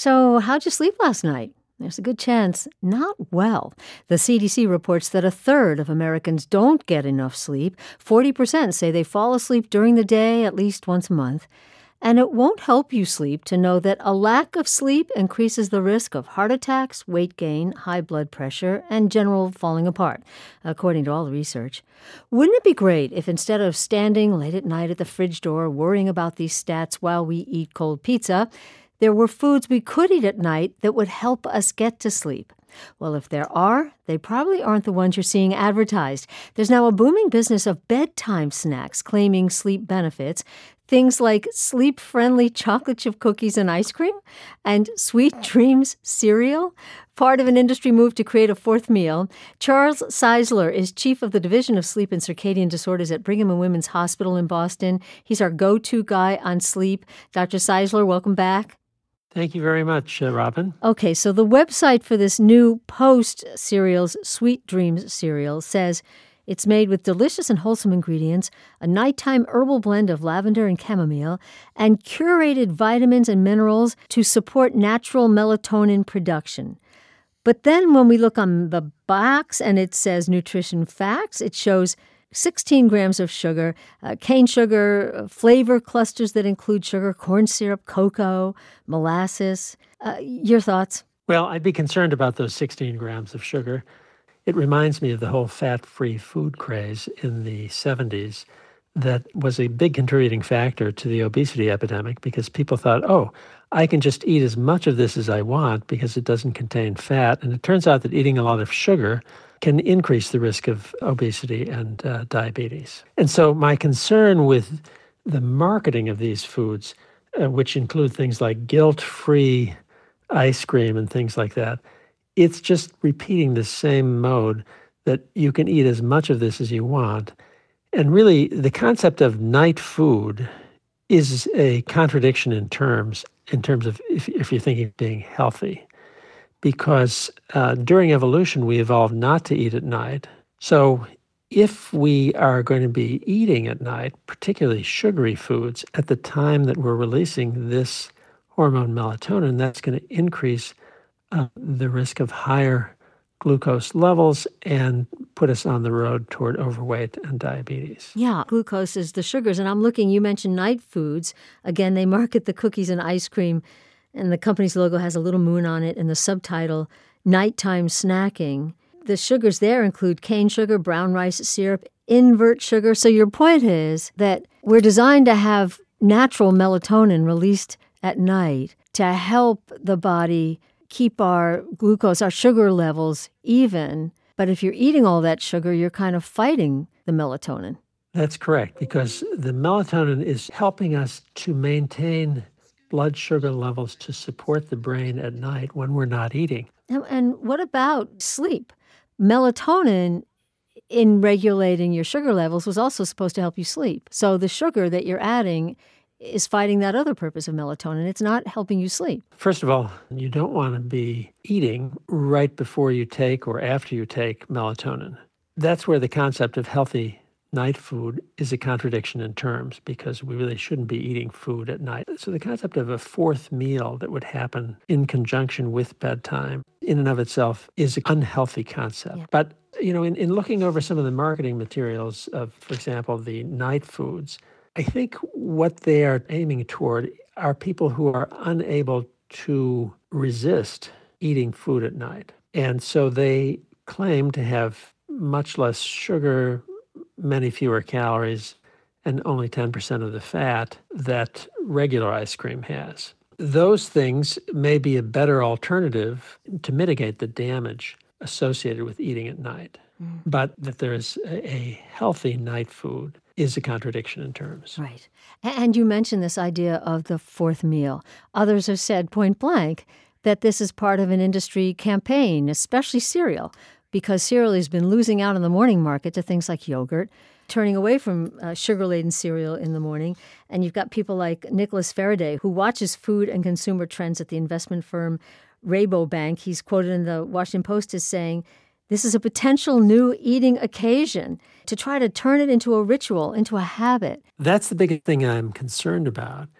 So, how'd you sleep last night? There's a good chance not well. The CDC reports that a third of Americans don't get enough sleep. 40% say they fall asleep during the day at least once a month. And it won't help you sleep to know that a lack of sleep increases the risk of heart attacks, weight gain, high blood pressure, and general falling apart, according to all the research. Wouldn't it be great if instead of standing late at night at the fridge door worrying about these stats while we eat cold pizza, there were foods we could eat at night that would help us get to sleep? Well, if there are, they probably aren't the ones you're seeing advertised. There's now a booming business of bedtime snacks claiming sleep benefits. Things like sleep-friendly chocolate chip cookies and ice cream, and Sweet Dreams cereal, part of an industry move to create a fourth meal. Charles Czeisler is chief of the Division of Sleep and Circadian Disorders at Brigham and Women's Hospital in Boston. He's our go-to guy on sleep. Dr. Czeisler, welcome back. Thank you very much, Robin. Okay, so the website for this new Post cereal's Sweet Dreams cereal says it's made with delicious and wholesome ingredients, a nighttime herbal blend of lavender and chamomile, and curated vitamins and minerals to support natural melatonin production. But then when we look on the box and it says nutrition facts, it shows 16 grams of sugar, cane sugar, flavor clusters that include sugar, corn syrup, cocoa, molasses. Your thoughts? Well, I'd be concerned about those 16 grams of sugar. It reminds me of the whole fat-free food craze in the 70s that was a big contributing factor to the obesity epidemic because people thought, oh, I can just eat as much of this as I want because it doesn't contain fat. And it turns out that eating a lot of sugar can increase the risk of obesity and diabetes. And so my concern with the marketing of these foods, which include things like guilt-free ice cream and things like that, it's just repeating the same mode that you can eat as much of this as you want. And really, the concept of night food is a contradiction in terms of if you're thinking of being healthy. Because during evolution, we evolved not to eat at night. So if we are going to be eating at night, particularly sugary foods, at the time that we're releasing this hormone melatonin, that's going to increase the risk of higher glucose levels and put us on the road toward overweight and diabetes. Yeah, glucose is the sugars. And I'm looking, you mentioned night foods. Again, they market the cookies and ice cream, and the company's logo has a little moon on it and the subtitle, Nighttime Snacking. The sugars there include cane sugar, brown rice syrup, invert sugar. So your point is that we're designed to have natural melatonin released at night to help the body keep our glucose, our sugar levels even. But if you're eating all that sugar, you're kind of fighting the melatonin. That's correct, because the melatonin is helping us to maintain blood sugar levels to support the brain at night when we're not eating. And what about sleep? Melatonin in regulating your sugar levels was also supposed to help you sleep. So the sugar that you're adding is fighting that other purpose of melatonin. It's not helping you sleep. First of all, you don't want to be eating right before you take or after you take melatonin. That's where the concept of healthy night food is a contradiction in terms, because we really shouldn't be eating food at night. So the concept of a fourth meal that would happen in conjunction with bedtime in and of itself is an unhealthy concept. Yeah. But, in looking over some of the marketing materials of, for example, the night foods, I think what they are aiming toward are people who are unable to resist eating food at night. And so they claim to have much less sugar, many fewer calories, and only 10% of the fat that regular ice cream has. Those things may be a better alternative to mitigate the damage associated with eating at night. But that there is a healthy night food is a contradiction in terms. Right. And you mentioned this idea of the fourth meal. Others have said point blank that this is part of an industry campaign, especially cereal, because cereal has been losing out on the morning market to things like yogurt, turning away from sugar-laden cereal in the morning. And you've got people like Nicholas Faraday, who watches food and consumer trends at the investment firm Rabobank. He's quoted in the Washington Post as saying, this is a potential new eating occasion to try to turn it into a ritual, into a habit. That's the biggest thing I'm concerned about,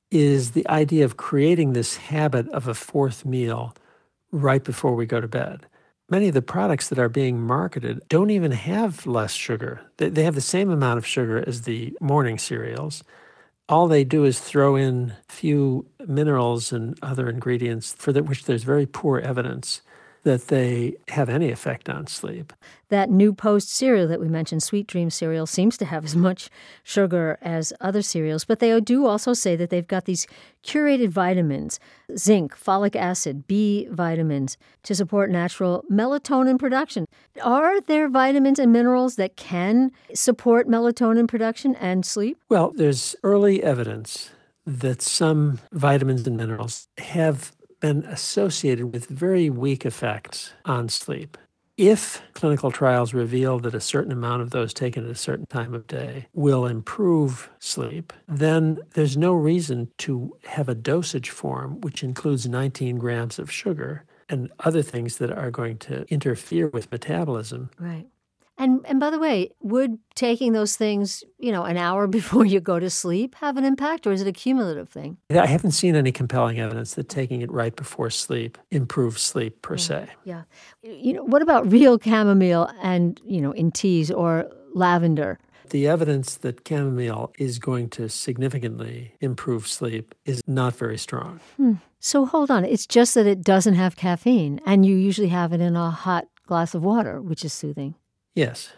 is the idea of creating this habit of a fourth meal right before we go to bed. Many of the products that are being marketed don't even have less sugar. They have the same amount of sugar as the morning cereals. All they do is throw in a few minerals and other ingredients for which there's very poor evidence that they have any effect on sleep. That new Post cereal that we mentioned, Sweet Dream cereal, seems to have as much sugar as other cereals, but they do also say that they've got these curated vitamins, zinc, folic acid, B vitamins, to support natural melatonin production. Are there vitamins and minerals that can support melatonin production and sleep? Well, there's early evidence that some vitamins and minerals have been associated with very weak effects on sleep. If clinical trials reveal that a certain amount of those taken at a certain time of day will improve sleep, then there's no reason to have a dosage form which includes 19 grams of sugar and other things that are going to interfere with metabolism. Right. And by the way, would taking those things, an hour before you go to sleep have an impact, or is it a cumulative thing? I haven't seen any compelling evidence that taking it right before sleep improves sleep per se. Yeah. What about real chamomile and, in teas or lavender? The evidence that chamomile is going to significantly improve sleep is not very strong. So hold on. It's just that it doesn't have caffeine, and you usually have it in a hot glass of water, which is soothing. Yes.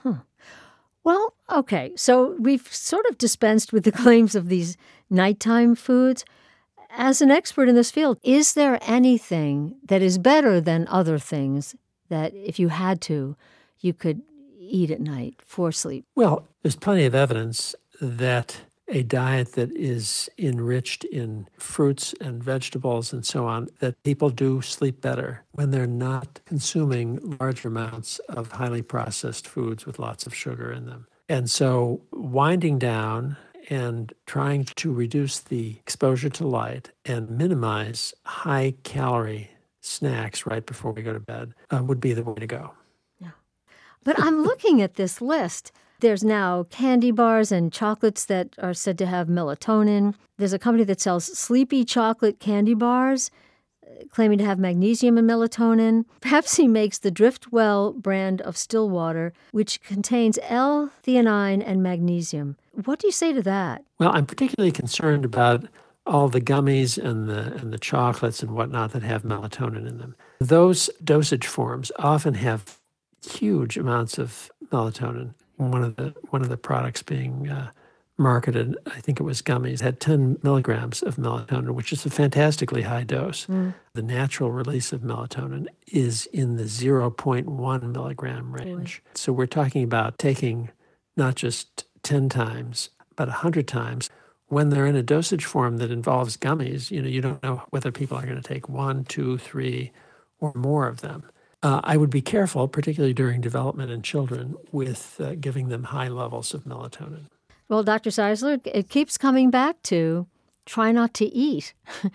Well, okay. So we've sort of dispensed with the claims of these nighttime foods. As an expert in this field, is there anything that is better than other things that if you had to, you could eat at night for sleep? Well, there's plenty of evidence that a diet that is enriched in fruits and vegetables and so on, that people do sleep better when they're not consuming large amounts of highly processed foods with lots of sugar in them. And so winding down and trying to reduce the exposure to light and minimize high-calorie snacks right before we go to bed would be the way to go. Yeah. But I'm looking at this list. There's now candy bars and chocolates that are said to have melatonin. There's a company that sells sleepy chocolate candy bars, claiming to have magnesium and melatonin. Pepsi makes the Driftwell brand of still water, which contains L-theanine and magnesium. What do you say to that? Well, I'm particularly concerned about all the gummies and the chocolates and whatnot that have melatonin in them. Those dosage forms often have huge amounts of melatonin. One of the products being marketed, I think it was gummies, had 10 milligrams of melatonin, which is a fantastically high dose. The natural release of melatonin is in the 0.1 milligram range. So we're talking about taking not just 10 times, but 100 times. When they're in a dosage form that involves gummies, you don't know whether people are going to take 1, 2, 3, or more of them. I would be careful, particularly during development in children, with giving them high levels of melatonin. Well, Dr. Czeisler, it keeps coming back to try not to eat,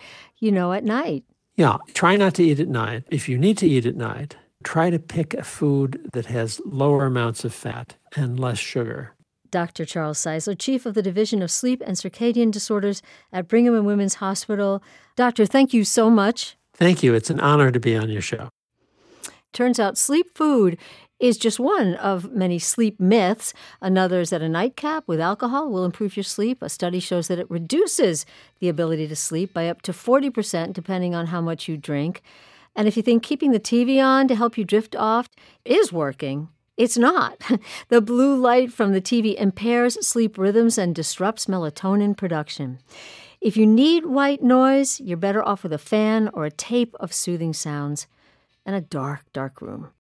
at night. Yeah, try not to eat at night. If you need to eat at night, try to pick a food that has lower amounts of fat and less sugar. Dr. Charles Czeisler, Chief of the Division of Sleep and Circadian Disorders at Brigham and Women's Hospital. Doctor, thank you so much. Thank you. It's an honor to be on your show. Turns out sleep food is just one of many sleep myths. Another is that a nightcap with alcohol will improve your sleep. A study shows that it reduces the ability to sleep by up to 40%, depending on how much you drink. And if you think keeping the TV on to help you drift off is working, it's not. The blue light from the TV impairs sleep rhythms and disrupts melatonin production. If you need white noise, you're better off with a fan or a tape of soothing sounds and a dark, dark room.